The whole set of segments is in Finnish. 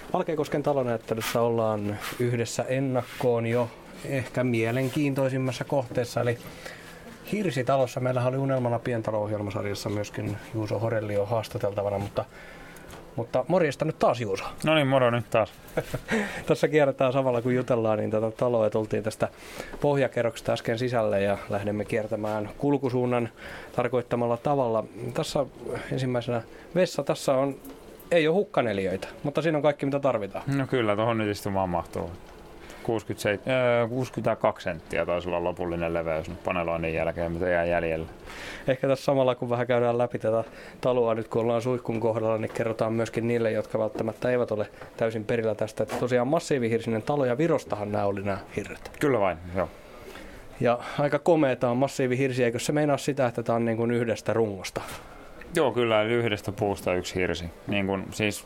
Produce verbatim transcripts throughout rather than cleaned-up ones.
Valkeakosken talonäyttelyssä ollaan yhdessä ennakkoon jo ehkä mielenkiintoisimmassa kohteessa, eli Hirsitalossa. Meillähän oli Unelmana pientalo-ohjelmasarjassa myöskin Juuso Horellio haastateltavana, mutta, mutta morjesta nyt taas, Juuso. No niin, moro nyt taas. Tässä kierretään samalla kun jutellaan niin tätä taloa, että tultiin tästä pohjakerroksesta äsken sisälle ja lähdemme kiertämään kulkusuunnan tarkoittamalla tavalla. Tässä ensimmäisenä vessa, tässä on, ei ole hukkaneliöitä, mutta siinä on kaikki mitä tarvitaan. No kyllä, tuohon nyt istumaan mahtuu. kuusikymmentäseitsemän, kuusikymmentäkaksi senttiä taisi olla lopullinen leveys nyt paneloinnin jälkeen, mitä jää jäljellä. Ehkä tässä samalla kun vähän käydään läpi tätä taloa nyt kun ollaan suihkun kohdalla, niin kerrotaan myöskin niille, jotka välttämättä eivät ole täysin perillä tästä, että tosiaan massiivihirsinen talo ja Virostahan nämä oli nämä hirret. Kyllä vain, joo. Ja aika komeeta on massiivihirsi, eikö se meinaa sitä, että tämä on niin kuin yhdestä rungosta? Joo, kyllä, eli yhdestä puusta yksi hirsi. Niin kuin, siis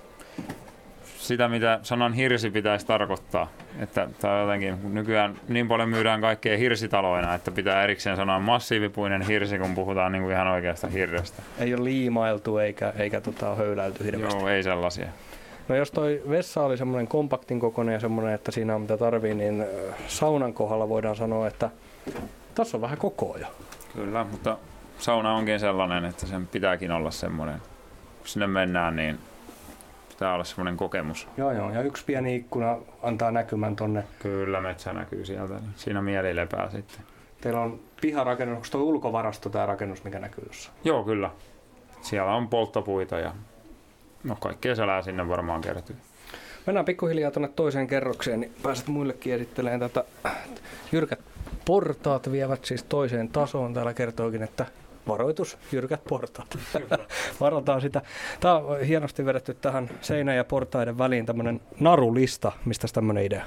sitä, mitä sanan hirsi pitäisi tarkoittaa. Että tämä jotenkin, nykyään niin paljon myydään kaikkea hirsitaloina, että pitää erikseen sanoa massiivipuinen hirsi, kun puhutaan niin kuin ihan oikeasta hirrestä. Ei ole liimailtu eikä, eikä tota, höyläilty hirveästi. Joo, ei sellaisia. No jos toi vessa oli semmoinen kompaktin kokoinen ja semmoinen, että siinä on mitä tarvii, niin saunan kohdalla voidaan sanoa, että tässä on vähän kokoa jo. Kyllä, mutta sauna onkin sellainen, että sen pitääkin olla semmoinen. Kun sinne mennään, niin pitää olla semmoinen kokemus. Joo, joo. Ja yksi pieni ikkuna antaa näkymän tonne. Kyllä, metsä näkyy sieltä. Niin siinä mieli lepää sitten. Teillä on piharakennus, onko tuo ulkovarasto tämä rakennus, mikä näkyy jossain? Joo, kyllä. Siellä on polttopuita ja no kaikkea selää sinne varmaan kertyy. Mennään pikkuhiljaa tuonne toiseen kerrokseen, niin pääset muillekin esittelemään tätä. Jyrkät portaat vievät siis toiseen tasoon. Täällä kertookin, että varoitus, jyrkät portaat. Varotaan sitä. Tämä on hienosti vedetty tähän seinän ja portaiden väliin tämmöinen narulista. Mistä tämmöinen idea?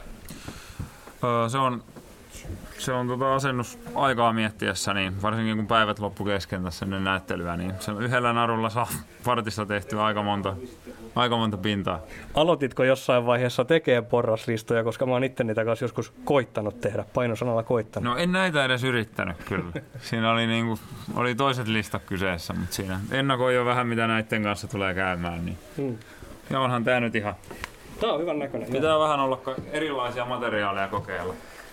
Öö, se on, se on tota asennus aikaa miettiessä, niin varsinkin kun päivät loppu kesken tässä ennen näyttelyä, niin se yhdellä narulla saa vartissa tehtyä aika monta, aika monta pintaa. Aloititko jossain vaiheessa tekemään porraslistoja, koska mä oon itse niitä kanssa joskus koittanut tehdä, painosanalla koittanut? No en näitä edes yrittänyt kyllä. Siinä oli, niinku, oli toiset listat kyseessä, mutta siinä ennakoin jo vähän mitä näiden kanssa tulee käymään. Niin. Hmm. Ja onhan tää nyt ihan... Tää on hyvän näköinen. Pitää joo. Vähän olla erilaisia materiaaleja kokeilla.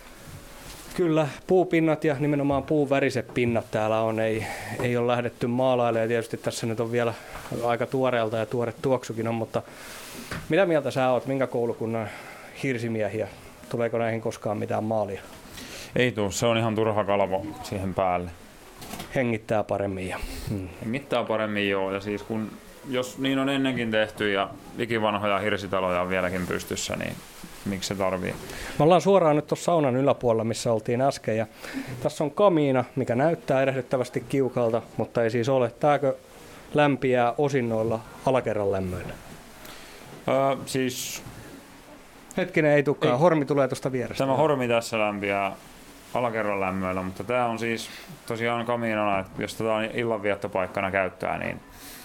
Kyllä, puupinnat ja nimenomaan puuväriset pinnat täällä on, ei, ei ole lähdetty maalailemaan. Tietysti tässä nyt on vielä aika tuoreelta ja tuore tuoksukin on, mutta mitä mieltä sä oot, minkä koulukunnan hirsimiehiä? Tuleeko näihin koskaan mitään maalia? Ei tule, se on ihan turha kalvo siihen päälle. Hengittää paremmin. Ja, hmm. Hengittää paremmin joo, ja siis kun, jos niin on ennenkin tehty ja ikivanhoja hirsitaloja on vieläkin pystyssä, niin miksi se tarvii? Me ollaan suoraan nyt tuossa saunan yläpuolella, missä oltiin äsken. Ja tässä on kamiina, mikä näyttää erehdyttävästi kiukalta, mutta ei siis ole. Tääkö lämpiää osinnoilla alakerran lämmöillä? Öö, siis... Hetkinen, ei tulekaan. Hormi tulee tuosta vierestä. Tämä hormi tässä lämpiää alakerran lämmöillä, mutta tämä on siis tosiaan kamiinana, että jos tätä on illanviettopaikkana käyttää, niin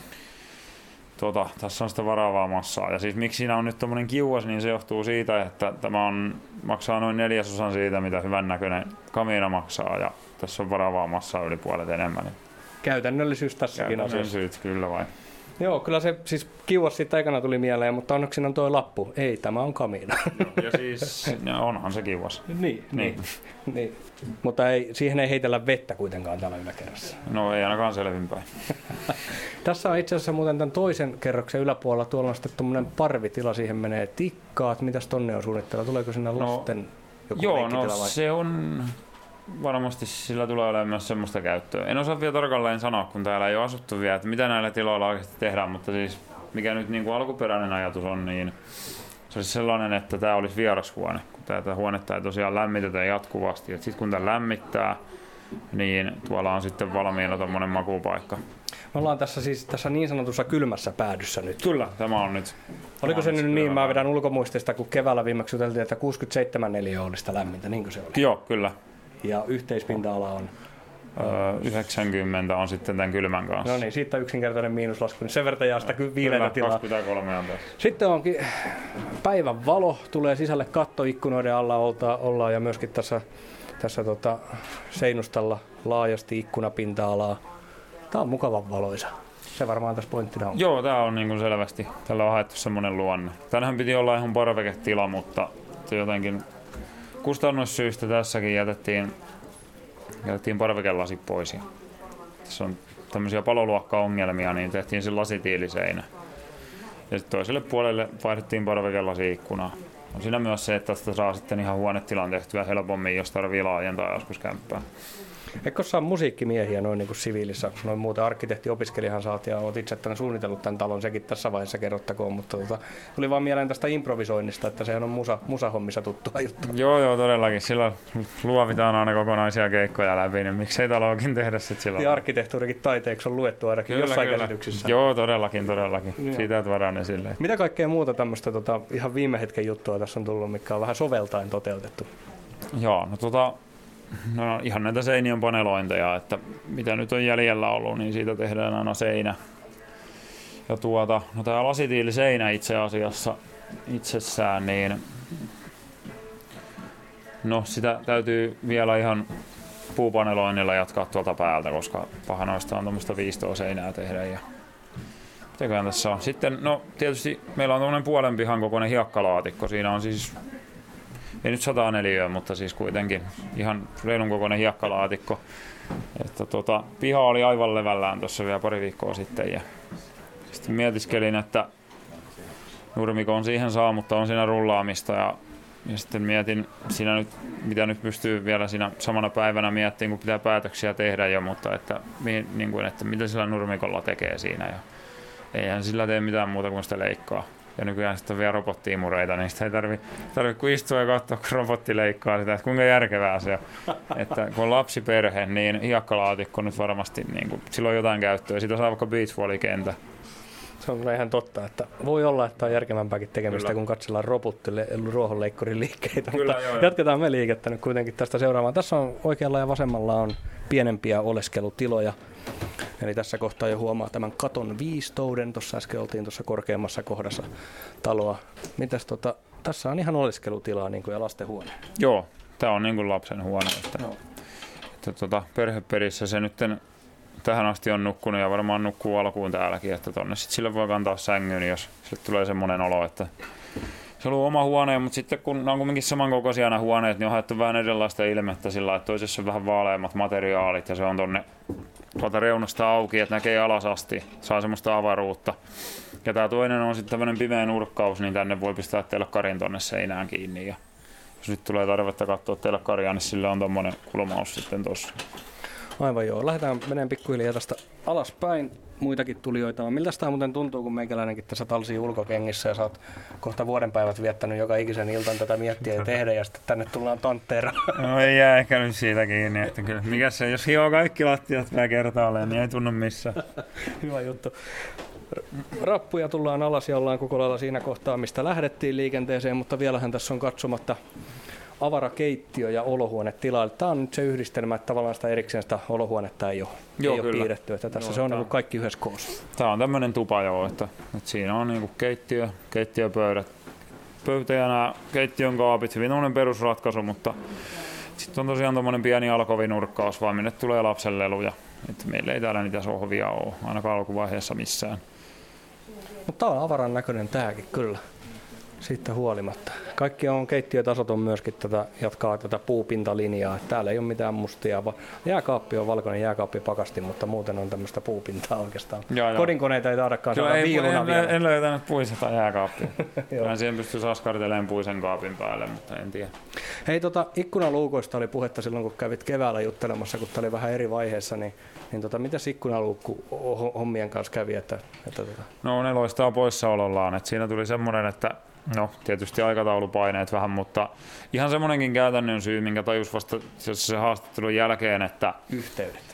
Tuota, tässä on sitä varaavaa massaa. Ja siis miksi siinä on nyt tommonen kiuas, niin se johtuu siitä, että tämä on, maksaa noin neljäsosan siitä, mitä hyvännäköinen kamiina maksaa. Ja tässä on varaavaa massaa yli puolet enemmän. Käytännöllisyys tässäkin asiassa. Käytännöllisyys, kyllä vain. Joo, kyllä se siis kiuas siitä ekana tuli mieleen, mutta onneksi siinä on toi lappu. Ei, tämä on kamiina. Ja siis ja onhan se kiuas. Niin, niin. niin. niin. Mutta ei, siihen ei heitellä vettä kuitenkaan täällä yläkerrassa. No ei ainakaan selvinpäin. Tässä on itse asiassa muuten tämän toisen kerroksen yläpuolella, tuolla on sitten tuommoinen parvitila, siihen menee tikkaat. Mitäs tonne on suunnitteilla? Tuleeko sinne lasten no, joku joo, no vai? Se on... Varmasti sillä tulee olemaan myös semmoista käyttöä. En osaa vielä tarkalleen sanoa, kun täällä ei ole asuttu vielä, että mitä näillä tiloilla oikeasti tehdään, mutta siis mikä nyt niin kuin alkuperäinen ajatus on, niin se olisi sellainen, että tämä olisi vierashuone, kun tätä huonetta ei tosiaan lämmitetä jatkuvasti. Sitten kun tämä lämmittää, niin tuolla on sitten valmiina tommoinen makupaikka. Me ollaan tässä siis tässä niin sanotussa kylmässä päädyssä nyt. Kyllä, tämä on nyt. Oliko se nyt niin, mä vedän ulkomuistista, kun keväällä viimeksi juteltiin, että kuusikymmentäseitsemän neliötä oli sitä lämmintä, niin kuin se oli? Joo, kyllä. Ja yhteispinta-ala on? Öö, yhdeksänkymmentä on sitten tämän kylmän kanssa. No niin, siitä yksinkertainen miinuslasku, niin sen verran jää sitä viileitä tilaa. kaksikymmentäkolme on tässä. Sitten onkin päivän valo, tulee sisälle kattoikkunoiden alla ollaan ja myöskin tässä, tässä tota, seinustalla laajasti ikkunapinta-alaa. Tää on mukavan valoisa. Se varmaan tässä pointtina on. Joo, tää on niinku selvästi. Tällä on haettu semmonen luonne. Tänähän piti olla ihan parveketila, mutta jotenkin kustannussyistä tässäkin jätettiin, jätettiin parvekelasi pois. Ja tässä on tämmöisiä paloluokka-ongelmia, niin tehtiin se lasitiiliseinä. Ja sitten toiselle puolelle vaihdettiin parvekelasi ikkunaa. On siinä myös se, että tästä saa sitten ihan huonetilan tehtyä helpommin, jos tarvii laajentaa joskus kämppää. Eikö saa musiikkimiehiä noin niin kuin siviilissä? Noin muuten arkkitehti-opiskelijahan saat ja olet itse tänne suunnitellut tämän talon, sekin tässä vaiheessa kerrottakoon, mutta tota, tuli vaan mieleen tästä improvisoinnista, että sehän on musa, musahommissa tuttua juttu. Joo, joo, todellakin. Sillä luovitaan aina kokonaisia keikkoja läpi, niin miksei taloakin tehdä sitten silloin. Ja arkkitehtuurikin taiteeksi on luettu ainakin kyllä, jossain kyllä. käsityksissä. Joo, todellakin, todellakin. Joo. Siitä tuodaan esille. Mitä kaikkea muuta tämmöistä tota, ihan viime hetken juttua tässä on tullut, mikä on vähän soveltaen toteutettu? Joo, no tota... No ihan näitä seinien panelointeja, että mitä nyt on jäljellä ollut, niin siitä tehdään aina seinä. Ja tuota, no tää lasitiiliseinä itse asiassa itsessään, niin no sitä täytyy vielä ihan puupaneloinnilla jatkaa tuolta päältä, koska pahanoista on tuommoista viistoa-seinää tehdä. Ja mitäköhän tässä on? Sitten, no tietysti meillä on tuommoinen puolen pihan kokoinen hiekkalaatikko. Siinä on siis ei nyt sata neliöä, mutta siis kuitenkin ihan reilun kokoinen hiekkalaatikko. Että tota, piha oli aivan levällään tuossa vielä pari viikkoa sitten ja sitten mietiskelin, että nurmikko on siihen saa, mutta on siinä rullaamista ja, ja sitten mietin siinä nyt, mitä nyt pystyy vielä siinä samana päivänä miettimään, kun pitää päätöksiä tehdä jo, mutta että, niin kuin, että mitä sillä nurmikolla tekee siinä ja eihän sillä tee mitään muuta kuin sitä leikkaa. Ja nykyään sitten on vielä robottiimureita, niin sitä ei tarvitse tarvi kuin istua ja katsoa, kun robotti leikkaa sitä, että kuinka järkevää se on. Että kun on lapsiperhe, niin hiekkalaatikko nyt varmasti, niin kuin, sillä on jotain käyttöä. Siitä saa vaikka beachvolley-kentä. Se on ihan totta, että voi olla, että on järkevämpääkin tekemistä, kyllä, kun katsellaan robottille ruohonleikkurin liikkeitä. Kyllä, mutta joo, jatketaan me liikettä nyt kuitenkin tästä seuraavaan. Tässä on oikealla ja vasemmalla on pienempiä oleskelutiloja. Eli tässä kohtaa jo huomaa tämän katon viistouden. Tuossa äsken oltiin tuossa korkeammassa kohdassa taloa. Mitäs tota, tässä on ihan oleskelutilaa niin kuin ja lastenhuone. Joo, tämä on niin kuin lapsen huone. Että, no. että tota, perheperissä se nyt tähän asti on nukkunut ja varmaan nukkuu alkuun täälläkin. Että tonne sit sille voi kantaa sängyn, jos sille tulee semmoinen olo, että se on ollut oma huone, mutta sitten kun ne on kuitenkin samankokoisia nämä huoneet, niin on haettu vähän erilaista ilmettä sillä, että toisessa on vähän vaaleammat materiaalit ja se on tonne tuolta reunasta auki, että näkee alas asti, saa semmoista avaruutta. Ja tämä toinen on sitten tämmöinen pimeä nurkkaus, niin tänne voi pistää telkkarin tonne seinään kiinni. Ja jos nyt tulee tarvetta katsoa telkkaria, niin sillä on tommonen kulmaus sitten tossa. Aivan joo. Lähdetään meneen pikkuhiljaa tästä alaspäin. Muitakin tulijoita on. Miltä tämä muuten tuntuu, kun meikäläinenkin tässä talsii ulkokengissä ja sä oot kohta vuodenpäivät viettänyt joka ikisen iltan tätä miettiä ja tehdä ja sitten tänne tullaan tontteera. No ei jää ehkä nyt siitä kiinni, että kyllä mikä se, jos hioo kaikki lattiat vielä kertaalleen, niin ei tunnu missään. Hyvä juttu. Rappuja tullaan alas ja ollaan koko lailla siinä kohtaa, mistä lähdettiin liikenteeseen, mutta vielähän tässä on katsomatta avarakeittiö ja olohuonetila. Tämä on nyt se yhdistelmä, että tavallaan sitä erikseen sitä olohuonetta ei ole, joo, ei ole piirretty. Että tässä joo, se on ollut kaikki yhdessä koossa. Tämä on tämmöinen tupa joo, että, että siinä on niinku keittiö, keittiöpöydät, pöytä ja nämä keittiön kaapit, hyvin tämmöinen perusratkaisu, mutta sitten on tosiaan tuommoinen pieni alkovinurkkaus, vaan minne tulee lapsen leluja. Että meillä ei täällä niitä sohvia ole, ainakaan alkuvaiheessa missään. Mutta tämä on avaran näköinen tämäkin kyllä. Siitä huolimatta. Kaikki on keittiötasot on myöskin tätä, jatkaa tätä puupintalinjaa. Täällä ei ole mitään mustia. Jääkaappi on valkoinen jääkaappi pakasti, mutta muuten on tämmöistä puupintaa oikeastaan. Joo, Kodinkoneita ei tahdakaan saada ei, viiluna en, vielä. En löytänyt puiseta jääkaappia. Kyllä siihen pystyisi askartelemaan puisen kaapin päälle, mutta en tiedä. Hei, tota, ikkunaluukoista oli puhetta silloin, kun kävit keväällä juttelemassa, kun tämä oli vähän eri vaiheessa, niin, niin tota, mitäs ikkunaluukku hommien kanssa kävi? Että, että, tota... No ne loistaa poissaolollaan. Että siinä tuli semmoinen, että no, tietysti aikataulupaineet vähän, mutta ihan semmoinenkin käytännön syy, minkä tajus vasta se haastattelun jälkeen, että yhteydet.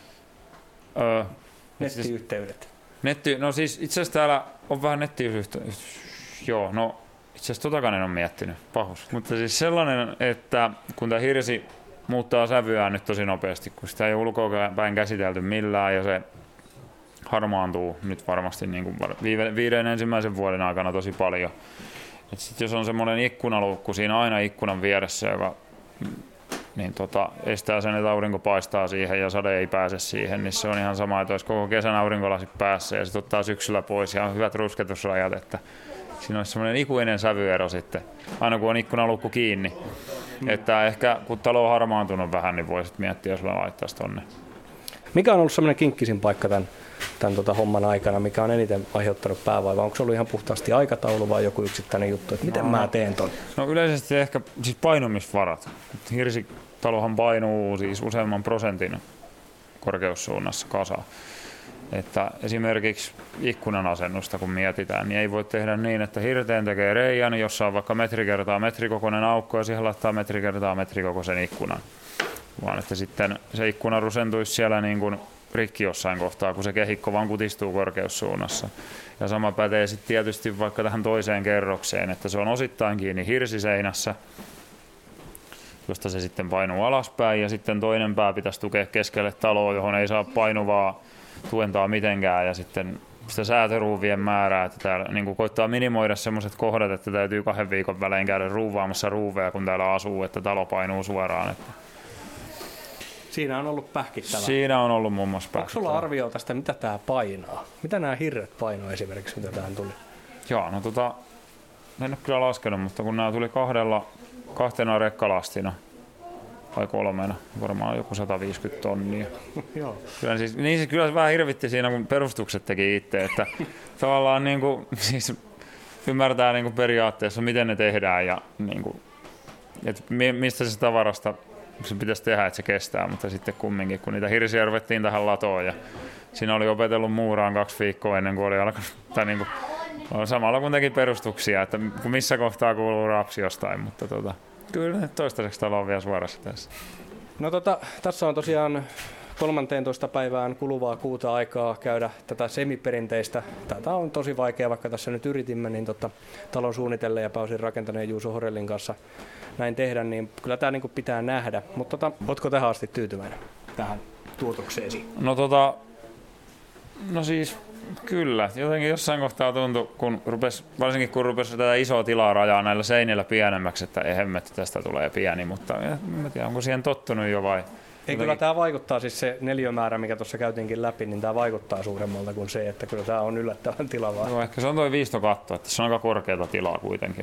Öö, nettiyhteydet. Netti, no siis itse asiassa täällä on vähän nettiyhteydet. Joo, no itse asiassa totakaan en ole miettinyt, pahus. Mutta siis sellainen, että kun tämä hirsi muuttaa sävyään nyt tosi nopeasti, kun sitä ei ole ulkoa päin käsitelty millään ja se harmaantuu nyt varmasti niin kuin viiden ensimmäisen vuoden aikana tosi paljon. Et sit jos on semmoinen ikkunaluukku siinä aina ikkunan vieressä, joka niin tota, estää sen, että aurinko paistaa siihen ja sade ei pääse siihen, niin se on ihan sama, että olisi koko kesän aurinkolasit päässä ja sitten ottaa syksyllä pois ja on hyvät rusketusrajat, että siinä olisi semmoinen ikuinen sävyero sitten, aina kun on ikkunalukku kiinni. Mm. Että ehkä kun talo on harmaantunut vähän, niin voisit miettiä, jos laittaisi tonne. Mikä on ollut semmoinen kinkkisin paikka tämän, tämän tota homman aikana, mikä on eniten aiheuttanut päävaivaa? Onko se ollut ihan puhtaasti aikataulu vai joku yksittäinen juttu, että miten no, mä teen ton? No yleisesti ehkä siis painumisvarat. Hirsitalohan painuu siis useamman prosentin korkeussuunnassa kasaan. Että esimerkiksi ikkunan asennusta kun mietitään, niin ei voi tehdä niin, että hirteen tekee reiän, jossa on vaikka metri kertaa metrikokoinen aukko ja siihen laittaa metri kertaa metrikokoisen ikkunan. Vaan että sitten se ikkuna rusentuisi siellä niin kuin rikki jossain kohtaa, kun se kehikko vaan kutistuu korkeussuunnassa. Ja sama pätee sitten tietysti vaikka tähän toiseen kerrokseen, että se on osittain kiinni hirsiseinässä, josta se sitten painuu alaspäin ja sitten toinen pää pitäisi tukea keskelle taloa, johon ei saa painuvaa tuentaa mitenkään ja sitten sitä säätöruuvien määrää, että täällä niin kuin koittaa minimoida sellaiset kohdat, että täytyy kahden viikon välein käydä ruuvaamassa ruuveja, kun täällä asuu, että talo painuu suoraan. Että siinä on ollut pähkittävää. Siinä on ollut muun muassa pähkittävää. Onko sulla arvio tästä, mitä tää painaa? Mitä nämä hirret painoo esimerkiksi, mitä tähän tuli? Joo, no tota, en ole kyllä laskenut, mutta kun nämä tuli kahdella, kahtena rekkalastina, vai kolmena, varmaan joku sata viisikymmentä tonnia. Joo. Kyllä, siis, niin siis kyllä se vähän hirvitti siinä, kun perustukset teki itse, että tavallaan niin kuin, siis ymmärtää niin kuin periaatteessa, miten ne tehdään ja niin kuin, että mistä se tavarasta se pitäisi tehdä, että se kestää, mutta sitten kumminkin, kun niitä hirsiä ruvettiin tähän latoon ja siinä oli opetellut muuraan kaksi viikkoa ennen kuin oli alkanut, tai niin kuin, samalla kun teki perustuksia, että missä kohtaa kuuluu rapsi jostain, mutta tota, kyllä toistaiseksi talo on vielä suorassa tässä. No tota, tässä on tosiaan kolmanteentoista päivään kuluvaa kuuta aikaa käydä tätä semiperinteistä. Tätä on tosi vaikea, vaikka tässä nyt yritimme, niin tota, talon suunnitelle ja pääosin rakentaneen Juuso Horellin kanssa näin tehdä, niin kyllä tämä niin pitää nähdä. Mutta tota, ootko tähän asti tyytyväinen tähän tuotokseesi? No tota, no siis kyllä. Jotenkin jossain kohtaa tuntui, kun rupes, varsinkin kun rupesi tätä isoa tilaa rajaa näillä seinillä pienemmäksi, että ei hemmetti, tästä tulee pieni, mutta en tiedä, onko siihen tottunut jo vai? Ei, kyllä tämä vaikuttaa, siis se neliömäärä, mikä tuossa käytiinkin läpi, niin tämä vaikuttaa suuremmalta kuin se, että kyllä tämä on yllättävän tilaa. Joo, ehkä se on tuo viistokatto, että se on aika korkeata tilaa kuitenkin.